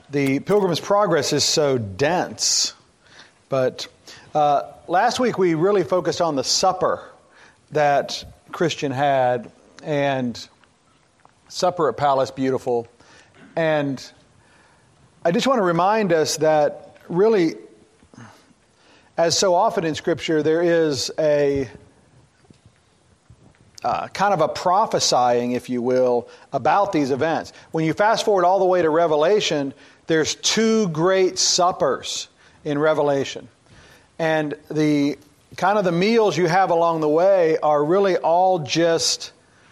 The Pilgrim's Progress is so dense. But last week we really focused on the supper that Christian had, and supper at Palace Beautiful. And I just want to remind us that really, as so often in Scripture, there is a kind of a prophesying, if you will, about these events. When you fast forward all the way to Revelation, there's two great suppers in Revelation. And the kind of the meals you have along the way are really all just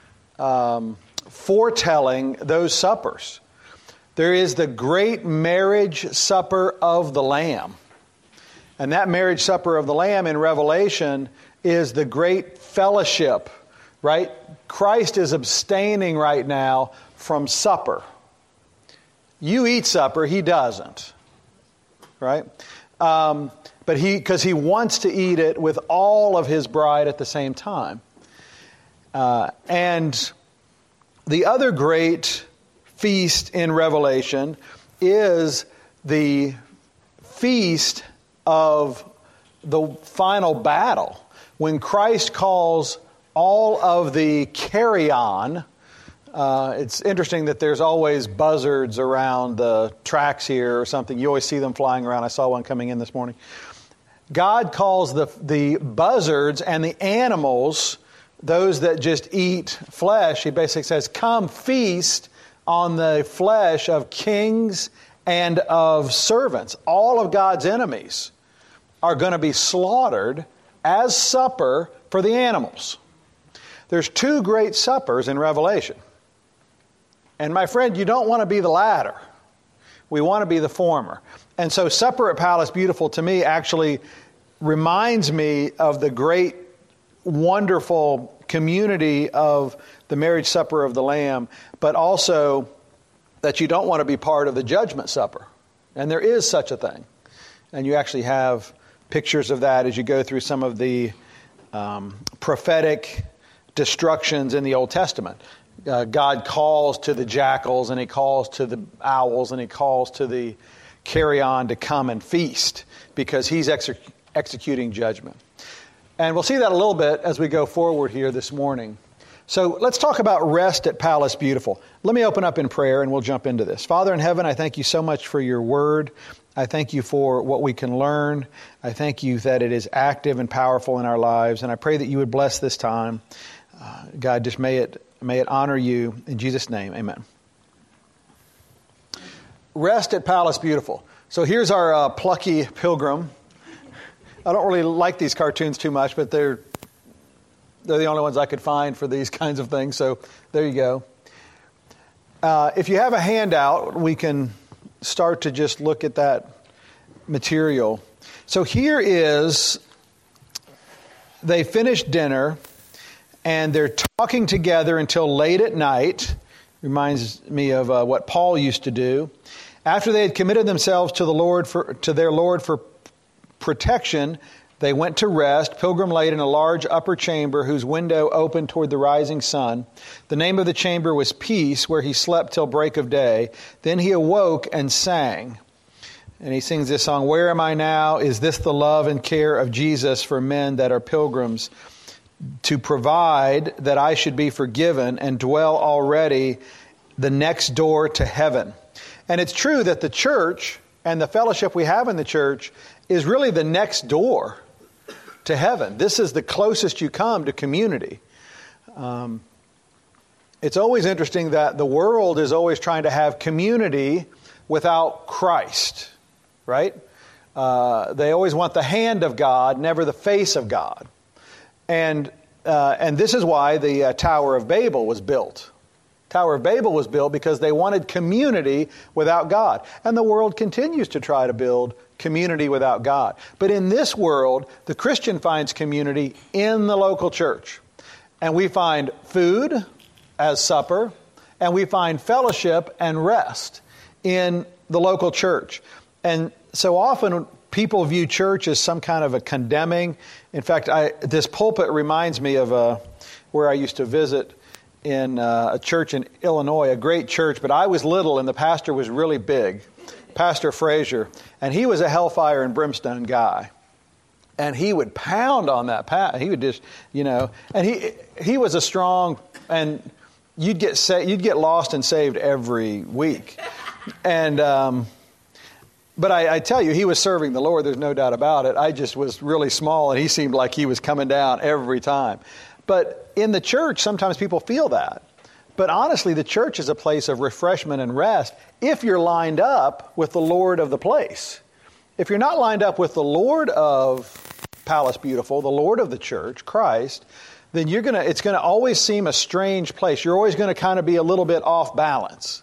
foretelling those suppers. There is the great marriage supper of the Lamb. And that marriage supper of the Lamb in Revelation is the great fellowship, right? Christ is abstaining right now from supper. You eat supper, he doesn't, right? But because he wants to eat it with all of his bride at the same time. And the other great feast in Revelation is the feast of the final battle, when Christ calls all of the carry-on. It's interesting that there's always buzzards around the tracks here or something. You always see them flying around. I saw one coming in this morning. God calls the buzzards and the animals, those that just eat flesh, he basically says, come feast on the flesh of kings and of servants. All of God's enemies are going to be slaughtered as supper for the animals. There's two great suppers in Revelation. And my friend, you don't want to be the latter. We want to be the former. And so supper at Palace Beautiful to me actually reminds me of the great, wonderful community of the marriage supper of the Lamb, but also that you don't want to be part of the judgment supper. And there is such a thing. And you actually have pictures of that as you go through some of the prophetic destructions in the Old Testament. God calls to the jackals, and he calls to the owls, and he calls to the carry-on to come and feast, because he's executing judgment. And we'll see that a little bit as we go forward here this morning. So let's talk about rest at Palace Beautiful. Let me open up in prayer and we'll jump into this. Father in heaven, I thank you so much for your word. I thank you for what we can learn. I thank you that it is active and powerful in our lives. And I pray that you would bless this time. God, just may it honor you. In Jesus' name, amen. Rest at Palace Beautiful. So here's our plucky pilgrim. I don't really like these cartoons too much, but they're the only ones I could find for these kinds of things. So there you go. If you have a handout, we can start to just look at that material. So here is, they finished dinner, and they're talking together until late at night. Reminds me of what Paul used to do. After they had committed themselves to their Lord for protection, they went to rest. Pilgrim laid in a large upper chamber whose window opened toward the rising sun. The name of the chamber was Peace, where he slept till break of day. Then he awoke and sang. And he sings this song, Where am I now? Is this the love and care of Jesus for men that are pilgrims? To provide that I should be forgiven and dwell already the next door to heaven. And it's true that the church and the fellowship we have in the church is really the next door to heaven. This is the closest you come to community. It's always interesting that the world is always trying to have community without Christ, right? They always want the hand of God, never the face of God. And this is why the Tower of Babel was built. Tower of Babel was built because they wanted community without God. And the world continues to try to build community without God. But in this world, the Christian finds community in the local church. And we find food as supper, and we find fellowship and rest in the local church. And so often people view church as some kind of a condemning. In fact, this pulpit reminds me of where I used to visit in a church in Illinois, a great church, but I was little and the pastor was really big. Pastor Frazier, and he was a hellfire and brimstone guy. And he would pound on that path. He would just, and he was a strong, and you'd get lost and saved every week. And but I tell you, he was serving the Lord. There's no doubt about it. I just was really small, and he seemed like he was coming down every time. But in the church, sometimes people feel that. But honestly, the church is a place of refreshment and rest if you're lined up with the Lord of the place. If you're not lined up with the Lord of Palace Beautiful, the Lord of the church, Christ, then it's going to always seem a strange place. You're always going to kind of be a little bit off balance.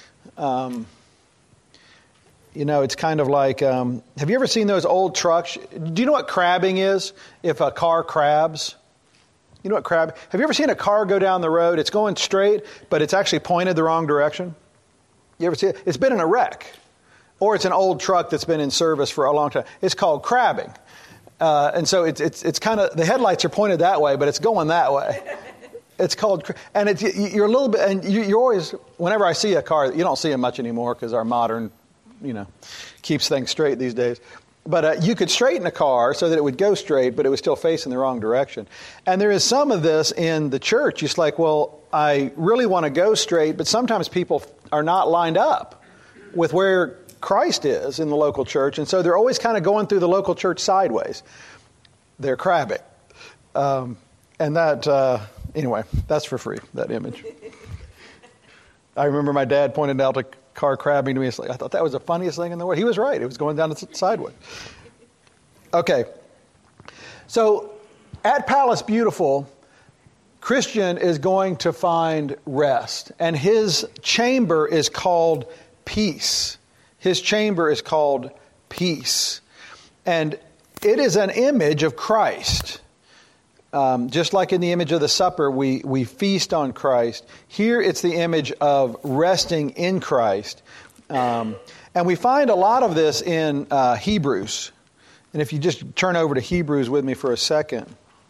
It's kind of like, have you ever seen those old trucks? Do you know what crabbing is? If a car crabs? You know what crab? Have you ever seen a car go down the road? It's going straight, but it's actually pointed the wrong direction. You ever see it? It's been in a wreck. Or it's an old truck that's been in service for a long time. It's called crabbing. And so it's kind of, the headlights are pointed that way, but it's going that way. It's called, and you're a little bit, and you're always, whenever I see a car, you don't see them much anymore because our modern, keeps things straight these days. But you could straighten a car so that it would go straight, but it was still facing the wrong direction. And there is some of this in the church. It's like, well, I really want to go straight, but sometimes people are not lined up with where Christ is in the local church. And so they're always kind of going through the local church sideways. They're crabbing. And that, anyway, that's for free, that image. I remember my dad pointed out a car crabbing to me. I thought that was the funniest thing in the world. He was right. It was going down the sideways. Okay. So at Palace Beautiful, Christian is going to find rest. And his chamber is called peace. His chamber is called peace. And it is an image of Christ. Just like in the image of the supper, we feast on Christ. Here it's the image of resting in Christ. And we find a lot of this in Hebrews. And if you just turn over to Hebrews with me for a second.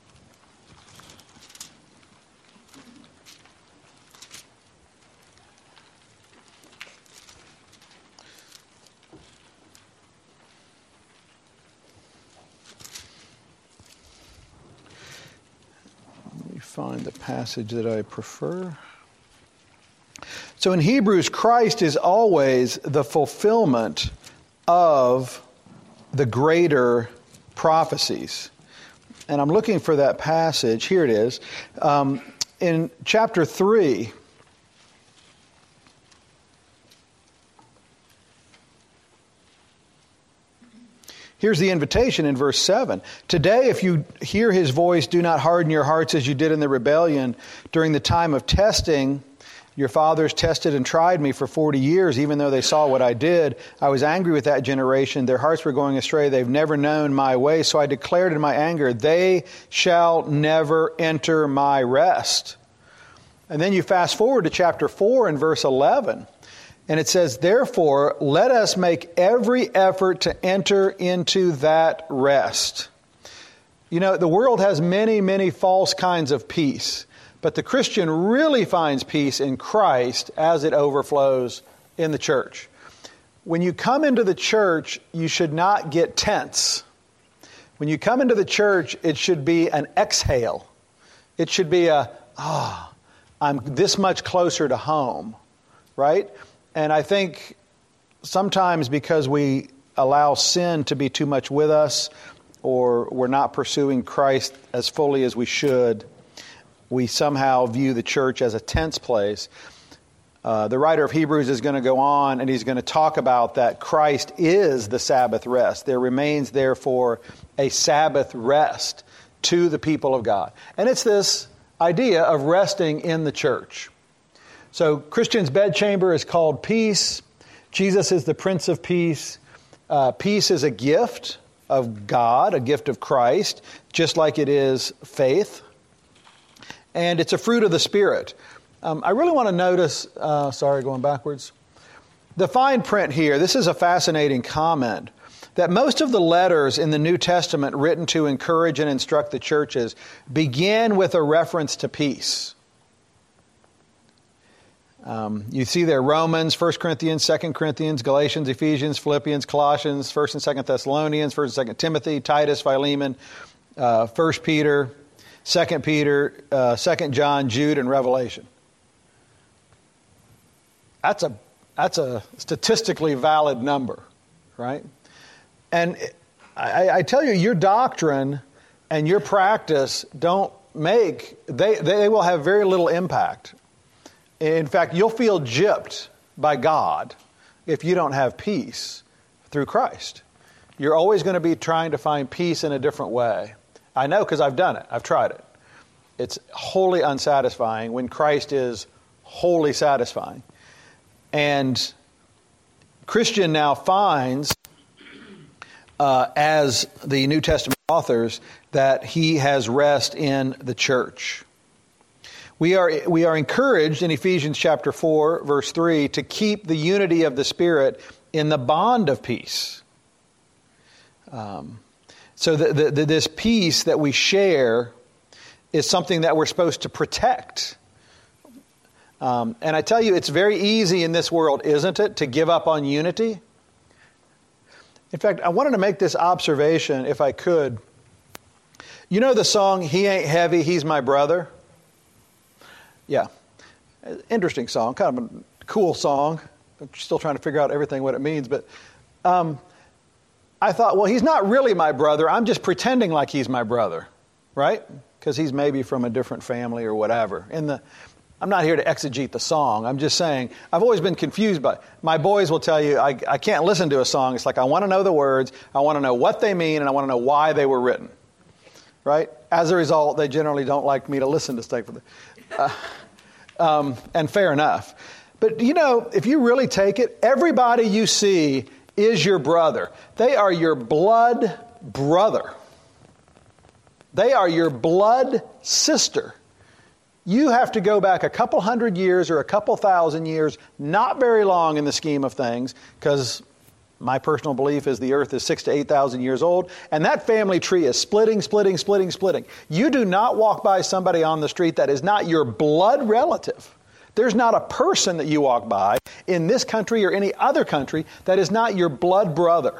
Find the passage that I prefer. So in Hebrews, Christ is always the fulfillment of the greater prophecies. And I'm looking for that passage. Here it is. In chapter 3, here's the invitation in verse 7. Today, if you hear his voice, do not harden your hearts as you did in the rebellion during the time of testing. Your fathers tested and tried me for 40 years, even though they saw what I did. I was angry with that generation. Their hearts were going astray. They've never known my way. So I declared in my anger, they shall never enter my rest. And then you fast forward to chapter 4 and verse 11. And it says, therefore, let us make every effort to enter into that rest. The world has many, many false kinds of peace. But the Christian really finds peace in Christ as it overflows in the church. When you come into the church, you should not get tense. When you come into the church, it should be an exhale. It should be I'm this much closer to home, right? And I think sometimes because we allow sin to be too much with us, or we're not pursuing Christ as fully as we should, we somehow view the church as a tense place. The writer of Hebrews is going to go on and he's going to talk about that Christ is the Sabbath rest. There remains therefore a Sabbath rest to the people of God. And it's this idea of resting in the church. So Christian's bedchamber is called peace. Jesus is the Prince of Peace. Peace is a gift of God, a gift of Christ, just like it is faith. And it's a fruit of the Spirit. I really want to notice, going backwards. The fine print here, this is a fascinating comment, that most of the letters in the New Testament written to encourage and instruct the churches begin with a reference to peace. You see there Romans, 1 Corinthians, 2 Corinthians, Galatians, Ephesians, Philippians, Colossians, 1 and 2 Thessalonians, 1 and 2 Timothy, Titus, Philemon, 1 Peter, 2 Peter, 2 John, Jude, and Revelation. That's a statistically valid number, right? And I tell you, your doctrine and your practice they will have very little impact. In fact, you'll feel gypped by God if you don't have peace through Christ. You're always going to be trying to find peace in a different way. I know because I've done it. I've tried it. It's wholly unsatisfying when Christ is wholly satisfying. And Christian now finds, as the New Testament authors, that he has rest in the church. We are encouraged in Ephesians chapter 4, verse 3, to keep the unity of the Spirit in the bond of peace. So this peace that we share is something that we're supposed to protect. And I tell you, it's very easy in this world, isn't it, to give up on unity? In fact, I wanted to make this observation, if I could. You know the song, "He Ain't Heavy, He's My Brother"? Yeah. Interesting song, kind of a cool song. I'm still trying to figure out everything, what it means. But I thought, well, he's not really my brother. I'm just pretending like he's my brother, right? Because he's maybe from a different family or whatever. I'm not here to exegete the song. I'm just saying, I've always been confused by it. My boys will tell you, I can't listen to a song. It's like, I want to know the words, I want to know what they mean, and I want to know why they were written. Right? As a result, they generally don't like me to listen to stuff. And fair enough. But, if you really take it, everybody you see is your brother. They are your blood brother. They are your blood sister. You have to go back a couple hundred years or a couple thousand years, not very long in the scheme of things, because my personal belief is the earth is 6,000 to 8,000 years old, and that family tree is splitting. You do not walk by somebody on the street that is not your blood relative. There's not a person that you walk by in this country or any other country that is not your blood brother.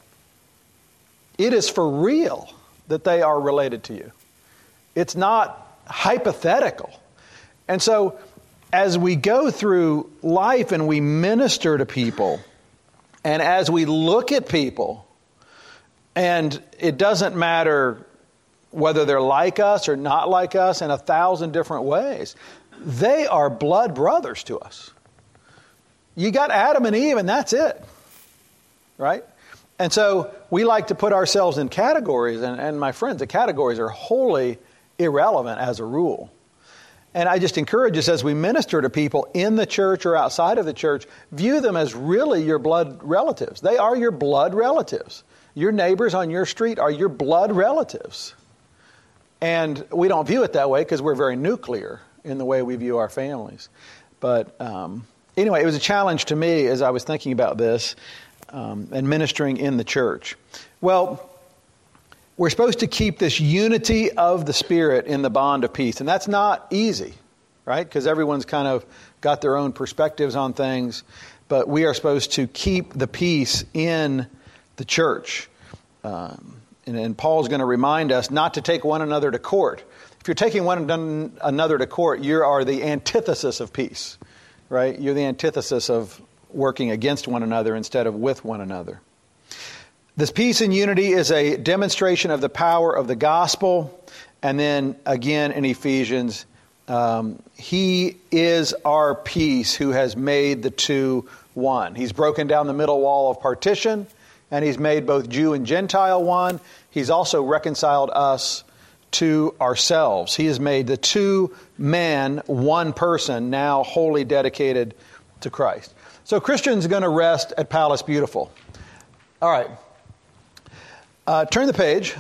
It is for real that they are related to you. It's not hypothetical. And so, as we go through life and we minister to people, and as we look at people, and it doesn't matter whether they're like us or not like us in 1,000 different ways, they are blood brothers to us. You got Adam and Eve, and that's it. Right? And so we like to put ourselves in categories, and my friends, the categories are wholly irrelevant as a rule. And I just encourage us, as we minister to people in the church or outside of the church, view them as really your blood relatives. They are your blood relatives. Your neighbors on your street are your blood relatives. And we don't view it that way because we're very nuclear in the way we view our families. But anyway, it was a challenge to me as I was thinking about this and ministering in the church. Well, we're supposed to keep this unity of the Spirit in the bond of peace. And that's not easy, right? Because everyone's kind of got their own perspectives on things. But we are supposed to keep the peace in the church. And Paul's going to remind us not to take one another to court. If you're taking one another to court, you are the antithesis of peace, right? You're the antithesis of working against one another instead of with one another. This peace and unity is a demonstration of the power of the gospel. And then again in Ephesians, He is our peace who has made the two one. He's broken down the middle wall of partition, and He's made both Jew and Gentile one. He's also reconciled us to ourselves. He has made the two men one person, now wholly dedicated to Christ. So Christian's going to rest at Palace Beautiful. All right. Turn the page.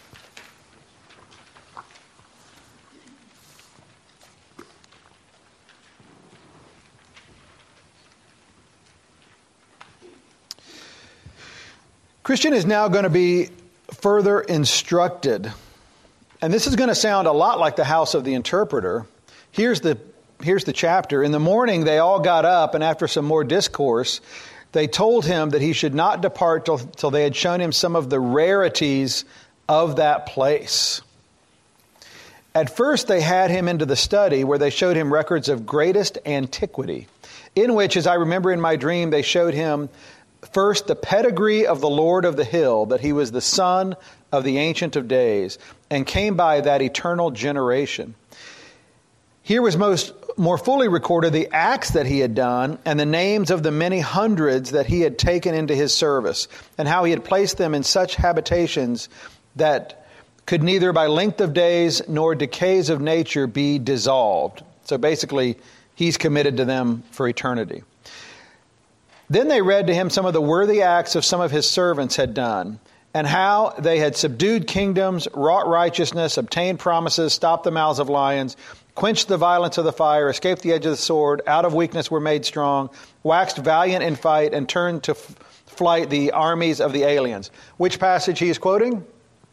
Christian is now going to be further instructed. And this is going to sound a lot like the house of the interpreter. Here's the here's the chapter. In the morning they all got up, and after some more discourse, they told him that he should not depart till they had shown him some of the rarities of that place. At first they had him into the study, where they showed him records of greatest antiquity, in which, as I remember in my dream, they showed him first the pedigree of the Lord of the hill, that he was the son of the Ancient of Days, and came by that eternal generation. Here was more fully recorded the acts that he had done, and the names of the many hundreds that he had taken into his service, and how he had placed them in such habitations that could neither by length of days nor decays of nature be dissolved. So basically, he's committed to them for eternity. Then they read to him some of the worthy acts of some of his servants had done, and how they had subdued kingdoms, wrought righteousness, obtained promises, stopped the mouths of lions, quenched the violence of the fire, escaped the edge of the sword, out of weakness were made strong, waxed valiant in fight, and turned to flight the armies of the aliens. Which passage he is quoting?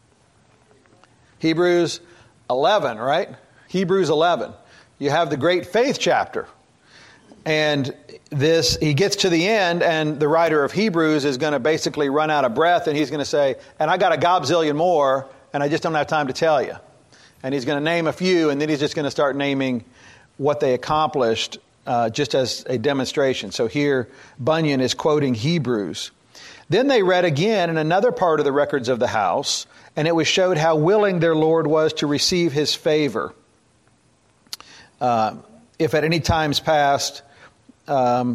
Hebrews 11, right? Hebrews 11. You have the great faith chapter. And he gets to the end, and the writer of Hebrews is going to basically run out of breath, and he's going to say, and I got a gobzillion more, and I just don't have time to tell you. And he's going to name a few, and then he's just going to start naming what they accomplished just as a demonstration. So here, Bunyan is quoting Hebrews. Then they read again in another part of the records of the house, and it was showed how willing their Lord was to receive his favor. If at any times past, how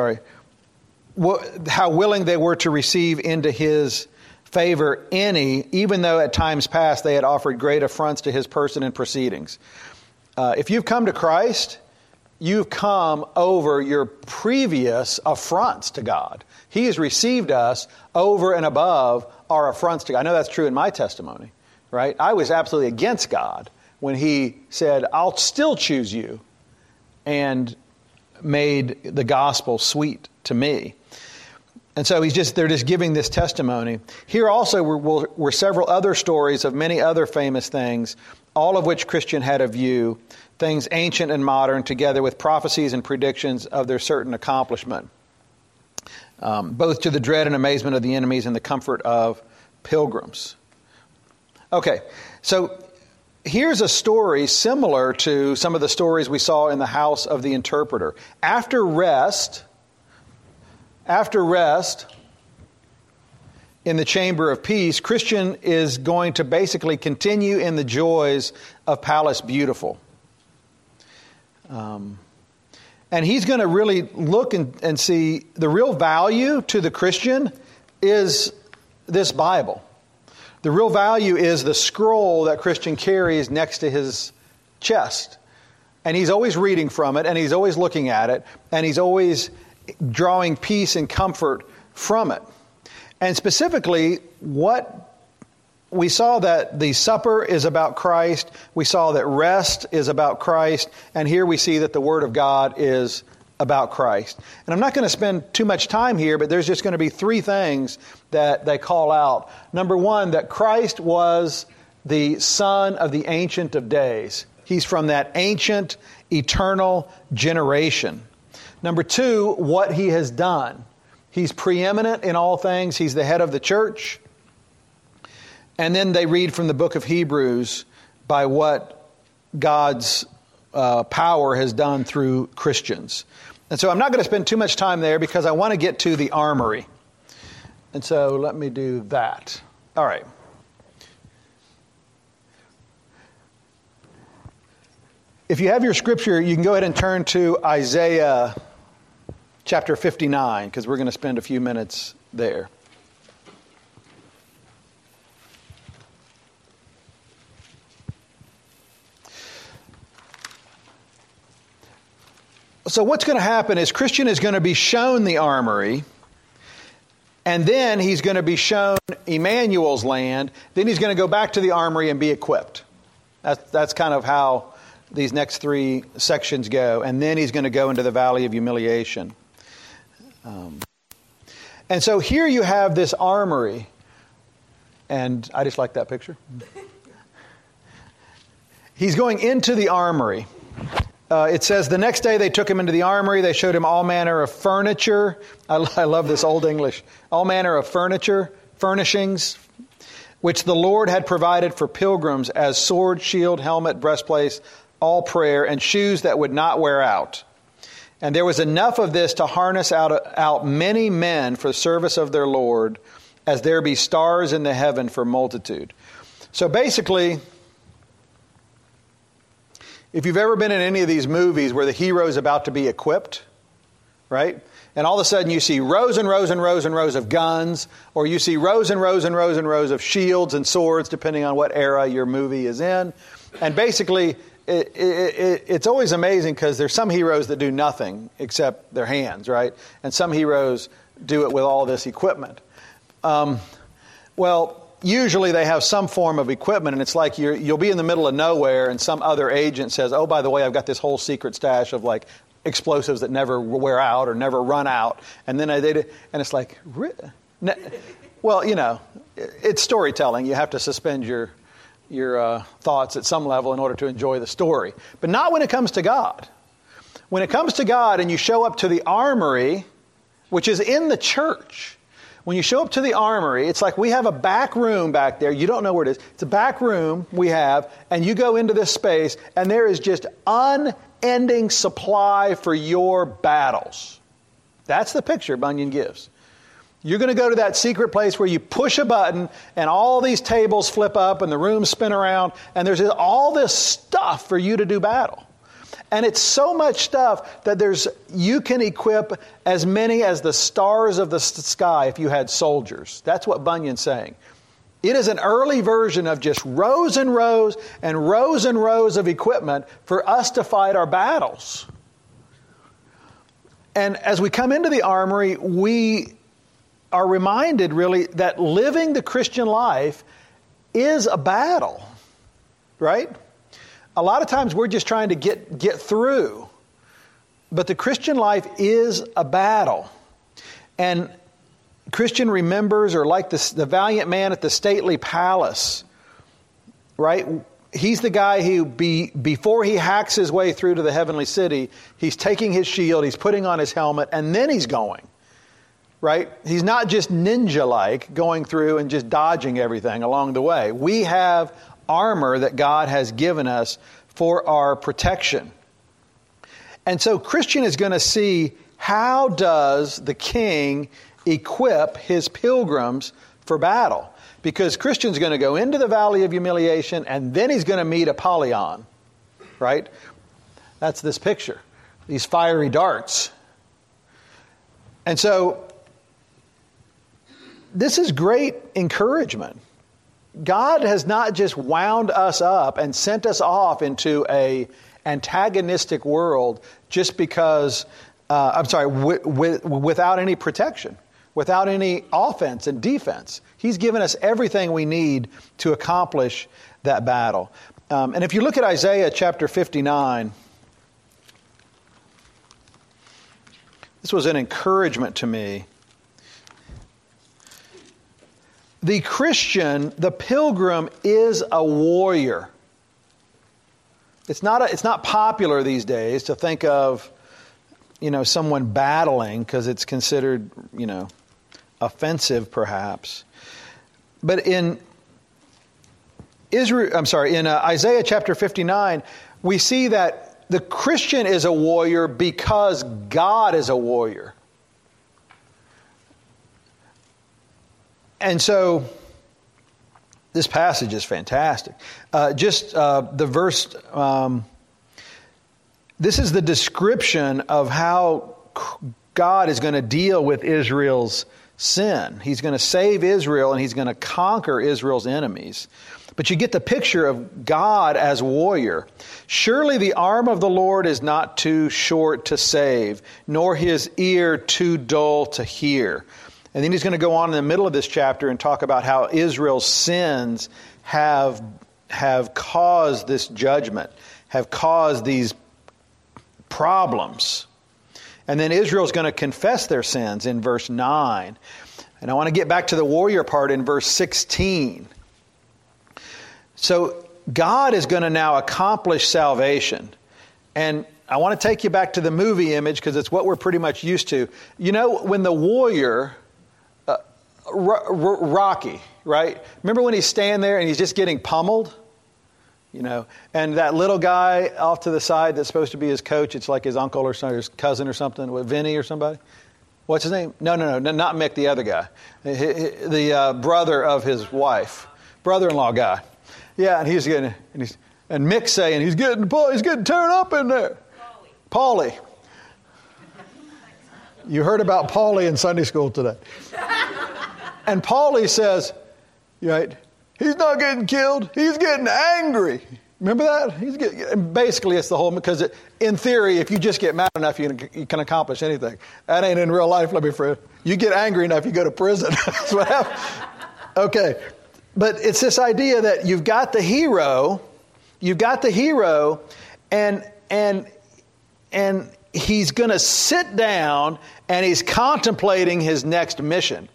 willing they were to receive into his favor even though at times past they had offered great affronts to his person and proceedings. If you've come to Christ, you've come over your previous affronts to God. He has received us over and above our affronts to God. I know that's true in my testimony, right? I was absolutely against God when he said, I'll still choose you, and made the gospel sweet to me. And so they're just giving this testimony. Here also were several other stories of many other famous things, all of which Christian had a view, things ancient and modern, together with prophecies and predictions of their certain accomplishment, both to the dread and amazement of the enemies and the comfort of pilgrims. Okay, so here's a story similar to some of the stories we saw in the house of the interpreter. After rest in the chamber of peace, Christian is going to basically continue in the joys of Palace Beautiful. And he's going to really look and see the real value to the Christian is this Bible. The real value is the scroll that Christian carries next to his chest. And he's always reading from it, and he's always looking at it, and he's always drawing peace and comfort from it. And specifically, what we saw that the supper is about Christ, we saw that rest is about Christ, and here we see that the Word of God is about Christ. And I'm not going to spend too much time here, but there's just going to be three things that they call out. Number one, that Christ was the Son of the Ancient of Days. He's from that ancient, eternal generation. Number two, what he has done. He's preeminent in all things. He's the head of the church. And then they read from the book of Hebrews by what God's power has done through Christians. And so I'm not going to spend too much time there because I want to get to the armory. And so let me do that. All right. If you have your scripture, you can go ahead and turn to Isaiah chapter 59, because we're going to spend a few minutes there. So what's going to happen is Christian is going to be shown the armory, and then he's going to be shown Emmanuel's land. Then he's going to go back to the armory and be equipped. That's kind of how these next three sections go. And then he's going to go into the valley of humiliation. And so here you have this armory. And I just like that picture. He's going into the armory. It says, the next day they took him into the armory. They showed him all manner of furniture. I love this Old English. All manner of furniture, furnishings, which the Lord had provided for pilgrims as sword, shield, helmet, breastplate, all prayer, and shoes that would not wear out. And there was enough of this to harness out many men for the service of their Lord, as there be stars in the heaven for multitude. So basically, if you've ever been in any of these movies where the hero is about to be equipped, right? And all of a sudden you see rows and rows and rows and rows of guns, or you see rows and rows and rows and rows of shields and swords, depending on what era your movie is in. And basically, it's always amazing because there's some heroes that do nothing except their hands, right? And some heroes do it with all this equipment. Usually they have some form of equipment, and it's like you'll be in the middle of nowhere, and some other agent says, "Oh, by the way, I've got this whole secret stash of like explosives that never wear out or never run out." And then and it's like, well, it's storytelling. You have to suspend your thoughts at some level in order to enjoy the story, but not when it comes to God. When it comes to God, and you show up to the armory, which is in the church. When you show up to the armory, it's like we have a back room back there. You don't know where it is. It's a back room we have, and you go into this space, and there is just unending supply for your battles. That's the picture Bunyan gives. You're going to go to that secret place where you push a button, and all these tables flip up, and the rooms spin around, and there's all this stuff for you to do battle. And it's so much stuff that you can equip as many as the stars of the sky if you had soldiers. That's what Bunyan's saying. It is an early version of just rows and rows and rows and rows of equipment for us to fight our battles. And as we come into the armory, we are reminded really that living the Christian life is a battle, right? A lot of times we're just trying to get through. But the Christian life is a battle. And Christian remembers, or like the valiant man at the stately palace, right? He's the guy who, before he hacks his way through to the heavenly city, he's taking his shield, he's putting on his helmet, and then he's going, right? He's not just ninja-like going through and just dodging everything along the way. We have armor that God has given us for our protection. And so Christian is going to see, how does the king equip his pilgrims for battle? Because Christian's going to go into the valley of humiliation, and then he's going to meet Apollyon, right? That's this picture, these fiery darts. And so this is great encouragement. God has not just wound us up and sent us off into a antagonistic world just because, without any protection, without any offense and defense. He's given us everything we need to accomplish that battle. And if you look at Isaiah chapter 59, this was an encouragement to me. The Christian, the pilgrim, is a warrior. It's not popular these days to think of, someone battling because it's considered, offensive perhaps. But in Isaiah chapter 59, we see that the Christian is a warrior because God is a warrior. And so this passage is fantastic. The verse, this is the description of how God is going to deal with Israel's sin. He's going to save Israel, and he's going to conquer Israel's enemies. But you get the picture of God as warrior. Surely the arm of the Lord is not too short to save, nor his ear too dull to hear. And then he's going to go on in the middle of this chapter and talk about how Israel's sins have caused this judgment, have caused these problems. And then Israel's going to confess their sins in verse 9. And I want to get back to the warrior part in verse 16. So God is going to now accomplish salvation. And I want to take you back to the movie image because it's what we're pretty much used to. You know, when the warrior, Rocky, right? Remember when he's standing there and he's just getting pummeled? You know, and that little guy off to the side that's supposed to be his coach, it's like his uncle or his cousin or something, with Vinny or somebody. What's his name? No, not Mick, the other guy. The brother of his wife. Brother-in-law guy. Yeah, and and Mick's saying, he's getting turned up in there. Paulie. You heard about Paulie in Sunday school today. And Paulie says, right, he's not getting killed, he's getting angry. Remember that? Basically, it's the whole, because in theory, if you just get mad enough, you can accomplish anything. That ain't in real life, let me friend. You get angry enough, you go to prison. That's what happens. Okay. But it's this idea that you've got the hero, and he's going to sit down and he's contemplating his next mission.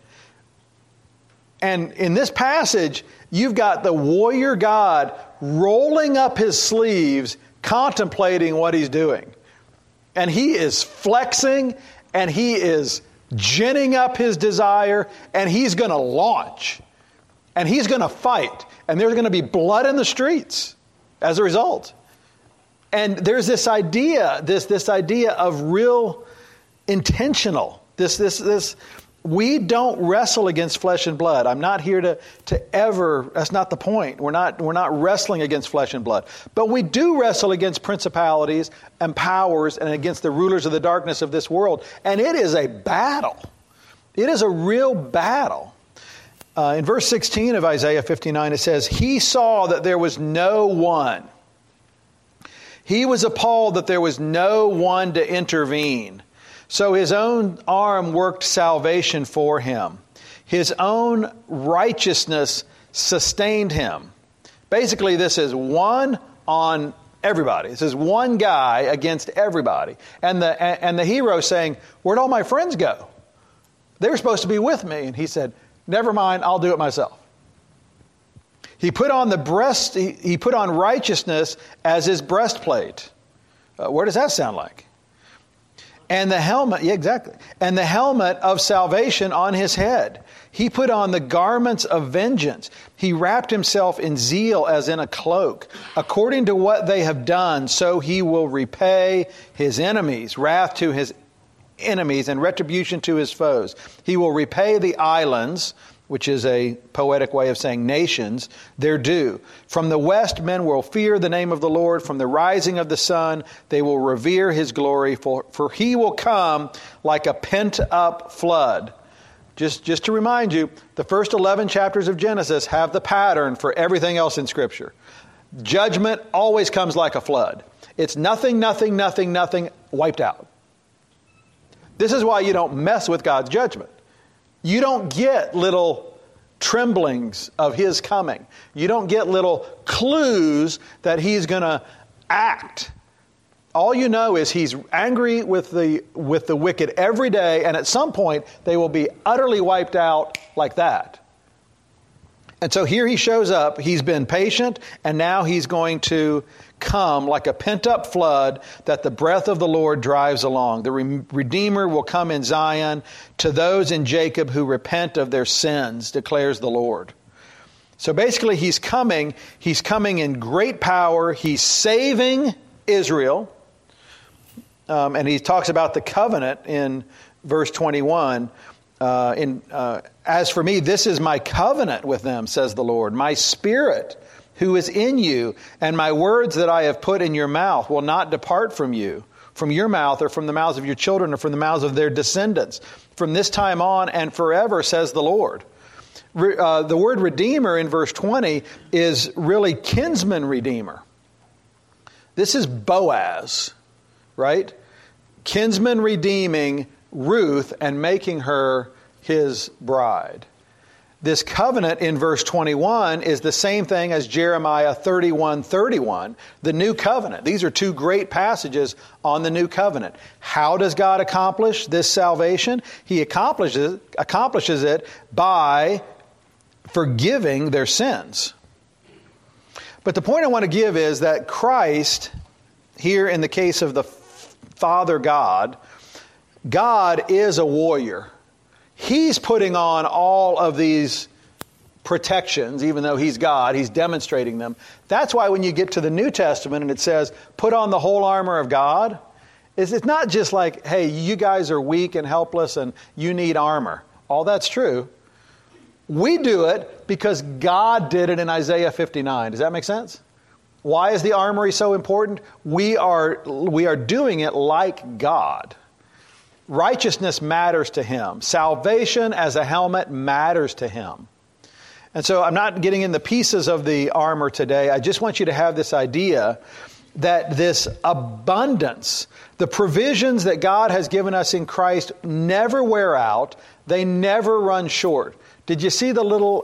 And in this passage, you've got the warrior God rolling up his sleeves, contemplating what he's doing. And he is flexing, and he is ginning up his desire, and he's going to launch. And he's going to fight. And there's going to be blood in the streets as a result. And there's this idea, this idea of real intentional. This we don't wrestle against flesh and blood. I'm not here to ever, that's not the point. We're not wrestling against flesh and blood. But we do wrestle against principalities and powers and against the rulers of the darkness of this world. And it is a battle. It is a real battle. In verse 16 of Isaiah 59, it says, he saw that there was no one. He was appalled that there was no one to intervene. So his own arm worked salvation for him. His own righteousness sustained him. Basically, this is one on everybody. This is one guy against everybody. And the hero saying, where'd all my friends go? They were supposed to be with me. And he said, never mind, I'll do it myself. He put on he put on righteousness as his breastplate. Where does that sound like? And the helmet, yeah, exactly. And the helmet of salvation on his head. He put on the garments of vengeance. He wrapped himself in zeal as in a cloak. According to what they have done, so he will repay his enemies, wrath to his enemies and retribution to his foes. He will repay the islands, which is a poetic way of saying nations, their due. From the west, men will fear the name of the Lord. From the rising of the sun, they will revere his glory. For he will come like a pent-up flood. Just to remind you, the first 11 chapters of Genesis have the pattern for everything else in Scripture. Judgment always comes like a flood. It's nothing, wiped out. This is why you don't mess with God's judgment. You don't get little tremblings of his coming. You don't get little clues that he's going to act. All you know is he's angry with the wicked every day, and at some point they will be utterly wiped out like that. And so here he shows up. He's been patient, and now he's going to come like a pent-up flood that the breath of the Lord drives along. The Redeemer will come in Zion to those in Jacob who repent of their sins, declares the Lord. So basically he's coming in great power. He's saving Israel. And he talks about the covenant in verse 21. As for me, this is my covenant with them, says the Lord. My spirit who is in you, and my words that I have put in your mouth will not depart from you, from your mouth or from the mouths of your children or from the mouths of their descendants, from this time on and forever, says the Lord. The word redeemer in verse 20 is really kinsman redeemer. This is Boaz, right? Kinsman redeeming Ruth and making her his bride. This covenant in verse 21 is the same thing as Jeremiah 31:31, the new covenant. These are two great passages on the new covenant. How does God accomplish this salvation? He accomplishes it by forgiving their sins. But the point I want to give is that Christ, here in the case of the Father God, God is a warrior. He's putting on all of these protections, even though He's God. He's demonstrating them. That's why when you get to the New Testament and it says, put on the whole armor of God, it's not just like, hey, you guys are weak and helpless and you need armor. All that's true. We do it because God did it in Isaiah 59. Does that make sense? Why is the armory so important? We are doing it like God. Righteousness matters to Him. Salvation as a helmet matters to Him. And so I'm not getting in the pieces of the armor today. I just want you to have this idea that this abundance, the provisions that God has given us in Christ never wear out. They never run short. Did you see the little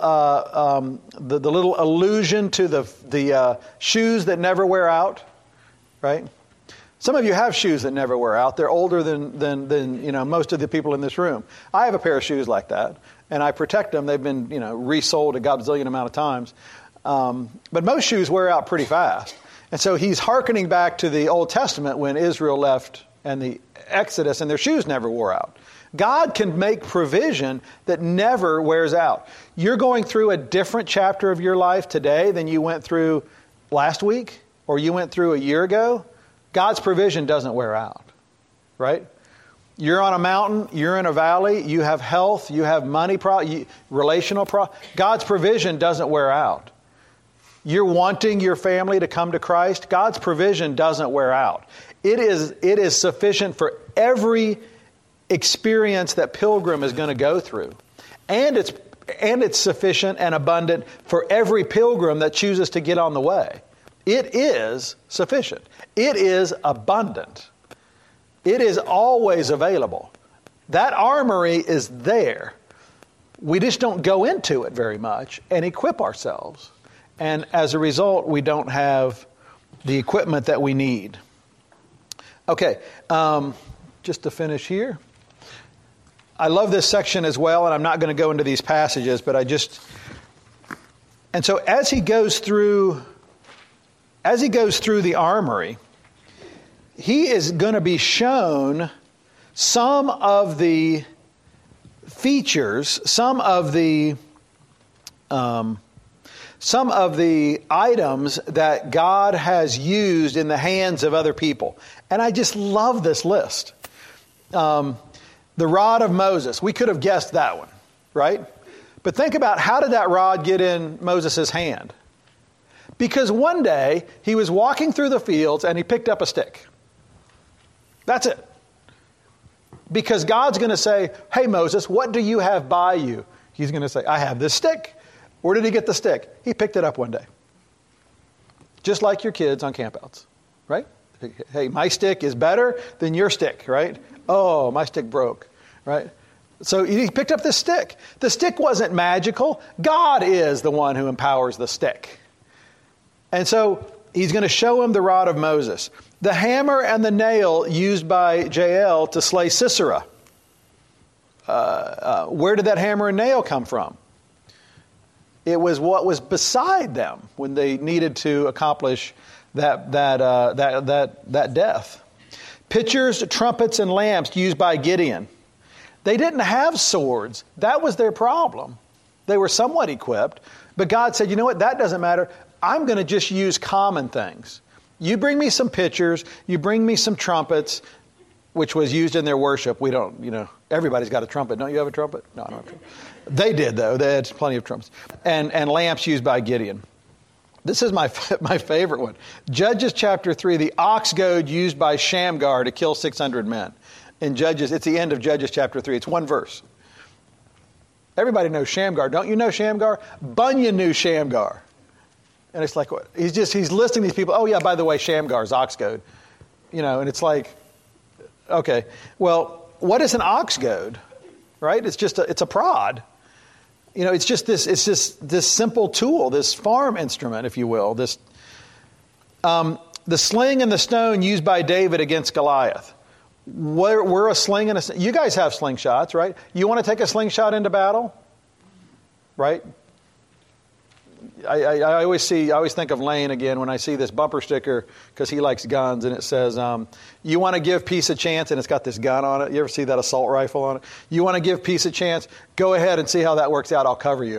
the little allusion to the shoes that never wear out? Right? Some of you have shoes that never wear out. They're older than most of the people in this room. I have a pair of shoes like that, and I protect them. They've been resold a gazillion amount of times, but most shoes wear out pretty fast. And so he's hearkening back to the Old Testament when Israel left and the Exodus, and their shoes never wore out. God can make provision that never wears out. You're going through a different chapter of your life today than you went through last week or you went through a year ago. God's provision doesn't wear out, right? You're on a mountain, you're in a valley, you have health, you have money, relational God's provision doesn't wear out. You're wanting your family to come to Christ. God's provision doesn't wear out. It is sufficient for every experience that pilgrim is going to go through. And it's sufficient and abundant for every pilgrim that chooses to get on the way. It is sufficient. It is abundant. It is always available. That armory is there. We just don't go into it very much and equip ourselves. And as a result, we don't have the equipment that we need. Okay, just to finish here. I love this section as well, and I'm not going to go into these passages, but and so as he goes through the armory, he is going to be shown some of the features, some of the items that God has used in the hands of other people. And I just love this list. The rod of Moses. We could have guessed that one, right? But think about, how did that rod get in Moses' hand? Because one day he was walking through the fields and he picked up a stick. That's it. Because God's going to say, hey, Moses, what do you have by you? He's going to say, I have this stick. Where did he get the stick? He picked it up one day. Just like your kids on campouts, right? Hey, my stick is better than your stick, right? Oh, my stick broke, right? So he picked up this stick. The stick wasn't magical. God is the one who empowers the stick. And so he's going to show him the rod of Moses. The hammer and the nail used by Jael to slay Sisera. Where did that hammer and nail come from? It was what was beside them when they needed to accomplish that death. Pitchers, trumpets, and lamps used by Gideon. They didn't have swords. That was their problem. They were somewhat equipped, but God said, you know what, that doesn't matter. I'm going to just use common things. You bring me some pitchers, you bring me some trumpets, which was used in their worship. We don't, everybody's got a trumpet. Don't you have a trumpet? No, I don't have a trumpet. They did, though. They had plenty of trumpets. And lamps used by Gideon. This is my favorite one. Judges chapter 3, the ox goad used by Shamgar to kill 600 men. In Judges, it's the end of Judges chapter 3. It's one verse. Everybody knows Shamgar. Don't you know Shamgar? Bunyan knew Shamgar. And it's like, what? He's listing these people. Oh, yeah, by the way, Shamgar's ox goad. And it's like, okay. Well, what is an ox goad? Right? It's a prod. It's just this simple tool, this farm instrument, if you will. The sling and the stone used by David against Goliath. We're a sling and you guys have slingshots, right? You want to take a slingshot into battle? Right? I always think of Lane again when I see this bumper sticker, because he likes guns, and it says, you want to give peace a chance, and it's got this gun on it. You ever see that assault rifle on it? You want to give peace a chance? Go ahead and see how that works out. I'll cover you.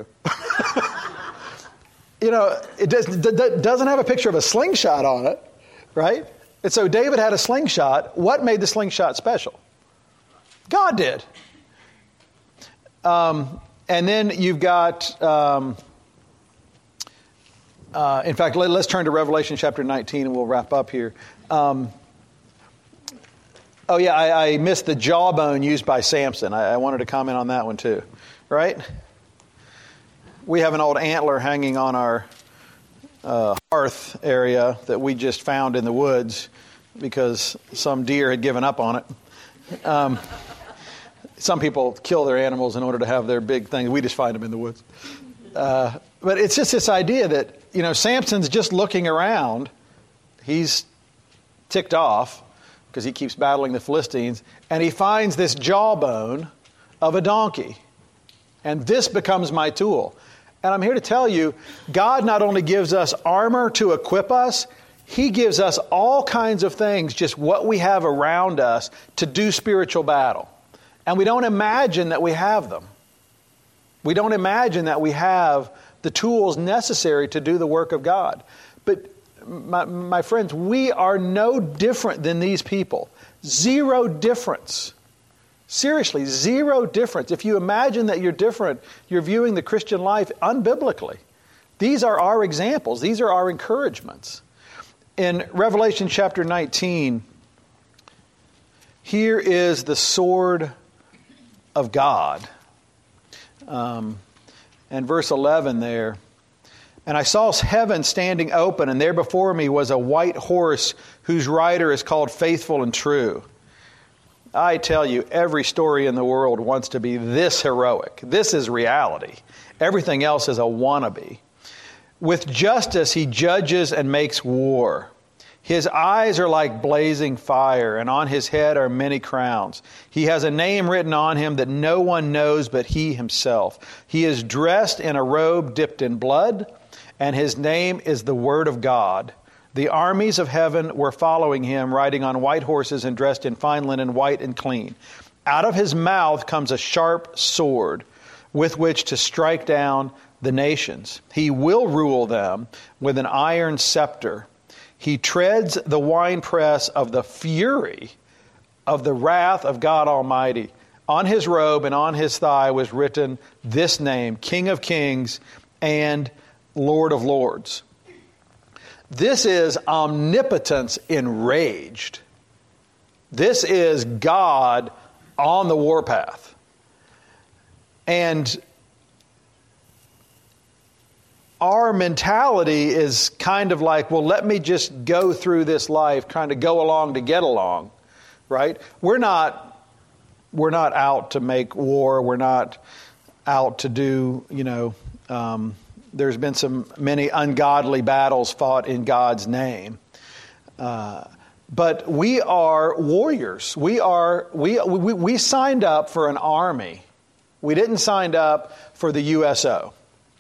It doesn't have a picture of a slingshot on it, right? And so David had a slingshot. What made the slingshot special? God did. And then you've got, in fact, let's turn to Revelation chapter 19 and we'll wrap up here. I missed the jawbone used by Samson. I wanted to comment on that one too, right? We have an old antler hanging on our hearth area that we just found in the woods because some deer had given up on it. Some people kill their animals in order to have their big thing. We just find them in the woods. But it's just this idea that, Samson's just looking around. He's ticked off because he keeps battling the Philistines. And he finds this jawbone of a donkey. And this becomes my tool. And I'm here to tell you, God not only gives us armor to equip us, He gives us all kinds of things, just what we have around us to do spiritual battle. And we don't imagine that we have them. We don't imagine that we have the tools necessary to do the work of God. But my friends, we are no different than these people. Zero difference. Seriously, zero difference. If you imagine that you're different, you're viewing the Christian life unbiblically. These are our examples. These are our encouragements. In Revelation chapter 19, here is the sword of God. And verse 11 there. And I saw heaven standing open, and there before me was a white horse whose rider is called Faithful and True. I tell you, every story in the world wants to be this heroic. This is reality. Everything else is a wannabe. With justice he judges and makes war. His eyes are like blazing fire, and on his head are many crowns. He has a name written on him that no one knows but he himself. He is dressed in a robe dipped in blood, and his name is the Word of God. The armies of heaven were following him, riding on white horses and dressed in fine linen, white and clean. Out of his mouth comes a sharp sword with which to strike down the nations. He will rule them with an iron scepter. He treads the winepress of the fury of the wrath of God Almighty. On his robe and on his thigh was written this name, King of Kings and Lord of Lords. This is omnipotence enraged. This is God on the warpath. And our mentality is kind of like, well, let me just go through this life, trying to go along to get along, right? We're not out to make war. We're not out to do, there's been many ungodly battles fought in God's name. But we are warriors. We signed up for an army. We didn't sign up for the USO.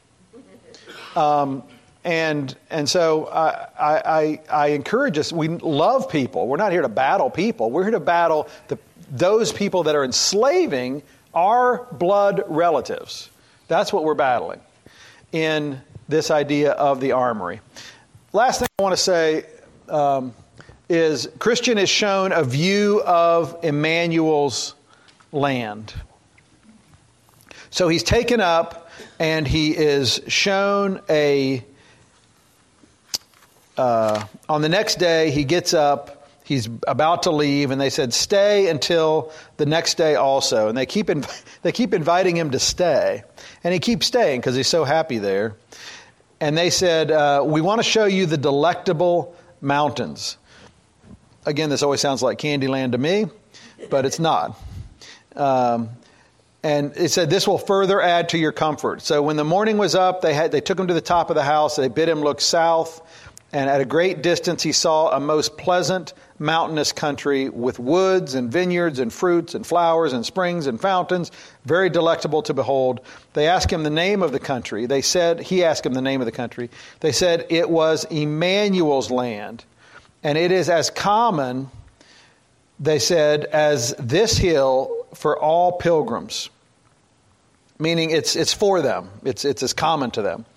And so I encourage us. We love people. We're not here to battle people. We're here to battle those people that are enslaving our blood relatives. That's what we're battling in this idea of the armory. Last thing I want to say is Christian is shown a view of Emmanuel's land. So he's taken up and he is shown on the next day he gets up, he's about to leave, and they said, stay until the next day also. And they keep inviting him to stay. And he keeps staying because he's so happy there. And they said, we want to show you the delectable mountains. Again, this always sounds like Candyland to me, but it's not. And it said, this will further add to your comfort. So when the morning was up, they took him to the top of the house. They bid him look south. And at a great distance he saw a most pleasant mountainous country with woods and vineyards and fruits and flowers and springs and fountains, very delectable to behold. They asked him the name of the country. He asked him the name of the country. They said it was Emmanuel's land. And it is as common, they said, as this hill for all pilgrims. Meaning it's for them. It's as common to them.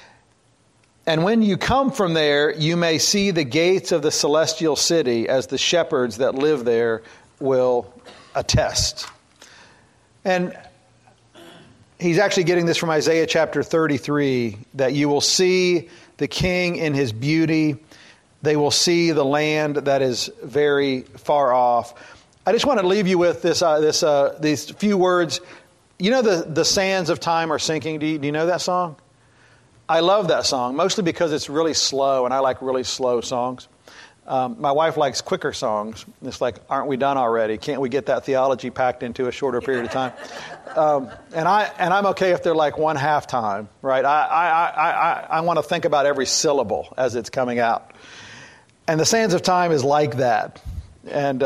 And when you come from there, you may see the gates of the celestial city, as the shepherds that live there will attest. And he's actually getting this from Isaiah chapter 33, that you will see the king in his beauty. They will see the land that is very far off. I just want to leave you with these few words. You know the sands of time are sinking. Do you know that song? I love that song, mostly because it's really slow, and I like really slow songs. My wife likes quicker songs. It's like, aren't we done already? Can't we get that theology packed into a shorter period of time? And I'm okay if they're like one half time, right? I want to think about every syllable as it's coming out. And the sands of time is like that. And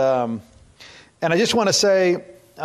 I just want to say,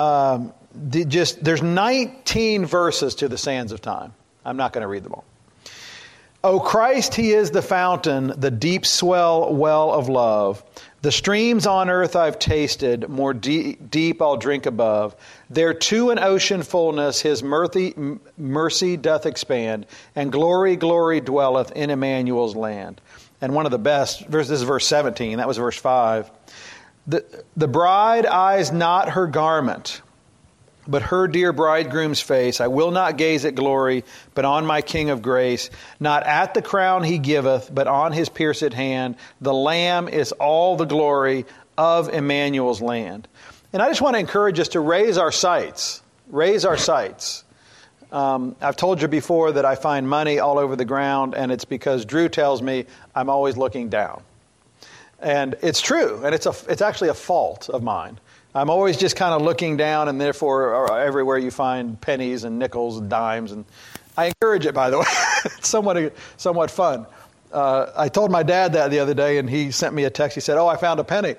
there's 19 verses to the sands of time. I'm not going to read them all. O Christ, he is the fountain, the deep swell well of love. The streams on earth I've tasted, more deep I'll drink above. There to an ocean fullness his mercy doth expand, and glory dwelleth in Emmanuel's land. And one of the best, this is verse 17, that was verse 5. The bride eyes not her garment, but her dear bridegroom's face. I will not gaze at glory, but on my King of grace. Not at the crown he giveth, but on his pierced hand. The Lamb is all the glory of Emmanuel's land. And I just want to encourage us to raise our sights. Raise our sights. I've told you before that I find money all over the ground, and it's because Drew tells me I'm always looking down. And it's true, and it's actually a fault of mine. I'm always just kind of looking down, and therefore everywhere you find pennies and nickels and dimes. And I encourage it, by the way. It's somewhat fun. I told my dad that the other day, and he sent me a text. He said, "Oh, I found a penny."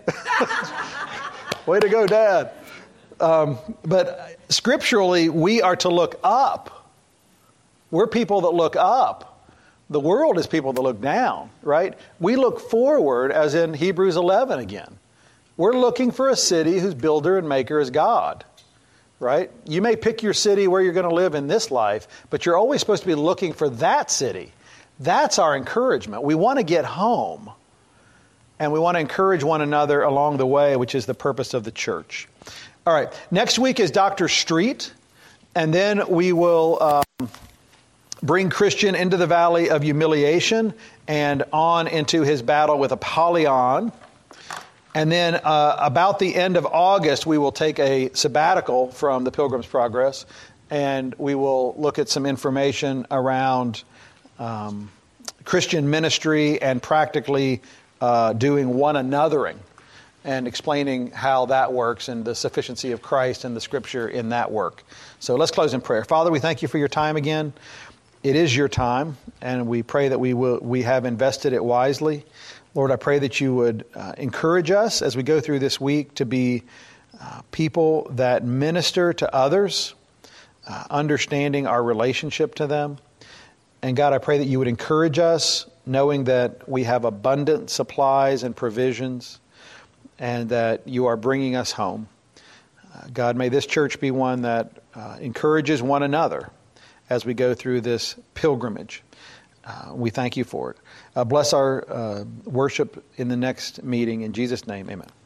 Way to go, Dad. But scripturally, we are to look up. We're people that look up. The world is people that look down, right? We look forward, as in Hebrews 11 again. We're looking for a city whose builder and maker is God, right? You may pick your city where you're going to live in this life, but you're always supposed to be looking for that city. That's our encouragement. We want to get home, and we want to encourage one another along the way, which is the purpose of the church. All right, next week is Dr. Street, and then we will bring Christian into the valley of humiliation and on into his battle with Apollyon. And then about the end of August, we will take a sabbatical from the Pilgrim's Progress, and we will look at some information around Christian ministry and practically doing one anothering and explaining how that works and the sufficiency of Christ and the Scripture in that work. So let's close in prayer. Father, we thank you for your time again. It is your time, and we pray that we have invested it wisely. Lord, I pray that you would encourage us as we go through this week to be people that minister to others, understanding our relationship to them. And God, I pray that you would encourage us, knowing that we have abundant supplies and provisions, and that you are bringing us home. God, may this church be one that encourages one another as we go through this pilgrimage. We thank you for it. Bless our worship in the next meeting. In Jesus' name, amen.